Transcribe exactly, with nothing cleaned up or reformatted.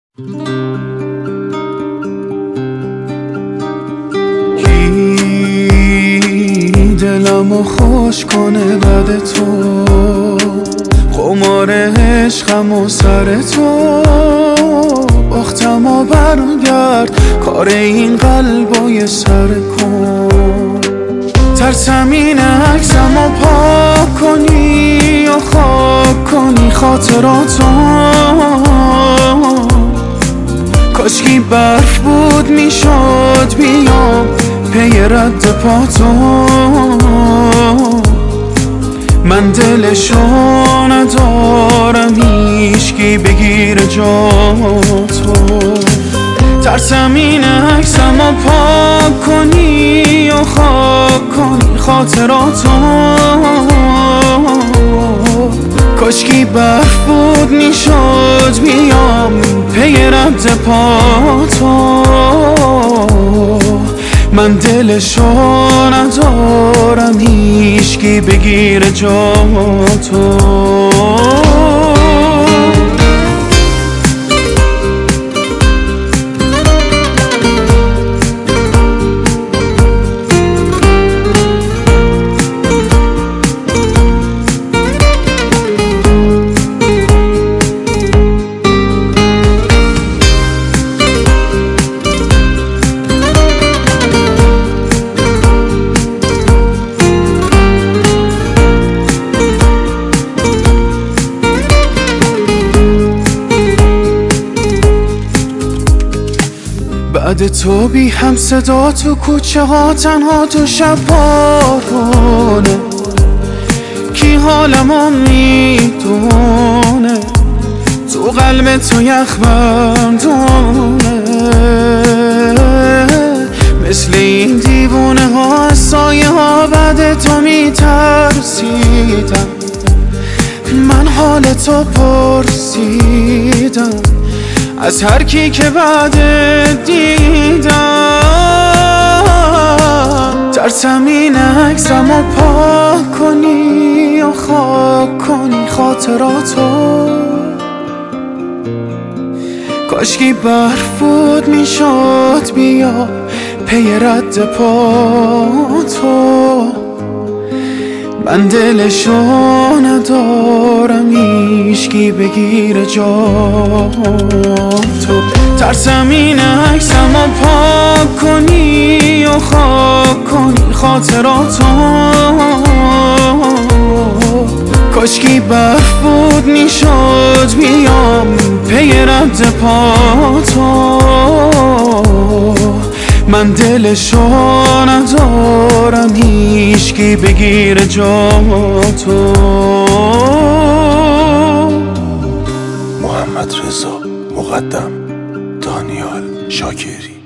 کی دلمو خوش کنه بعد تو، قمار عشقم و سر تو، باختم و برگرد کار این قلبای سر کن. ترسم این عکسم و پاک کنی یا خاک کنی خاطراتو، کاشکی برف بود میشد بیام پی رد پاتو. من دلشو ندارم هیچکی بگیره جاتو. ترسم این عکسم و پاک کنی یا خاک کنی خاطراتو، کاشکی برف بود میشد بیام پی رد پاتو. من دلشو ندارم هیچکی بگیره جاتو. بعد تو بی هم صدا تو کوچه ها تنها تو شب بارونه، کی حالمو میدونه تو قلب تو یخ بندونه. مثل این دیوونه ها سایه ها بعد تو میترسیدم، من حال تو پرسیدم از هر کی که بعد دیدم. ترسم این عکسم و پاک کنی یا خاک کنی خاطراتو، کاشکی برف بود میشد بیا پی رد پاتو. من دلشو ندارم هیچکی بگیره جاتو. ترسم این عکسم و پاک کنی یا خاک کنی خاطراتو، کاشکی برف بود میشد بیام پی رد پاتو. من دلشو ندارم هیچکی بگیره جاتو. محمد رضا مقدم، دانیال شاکری.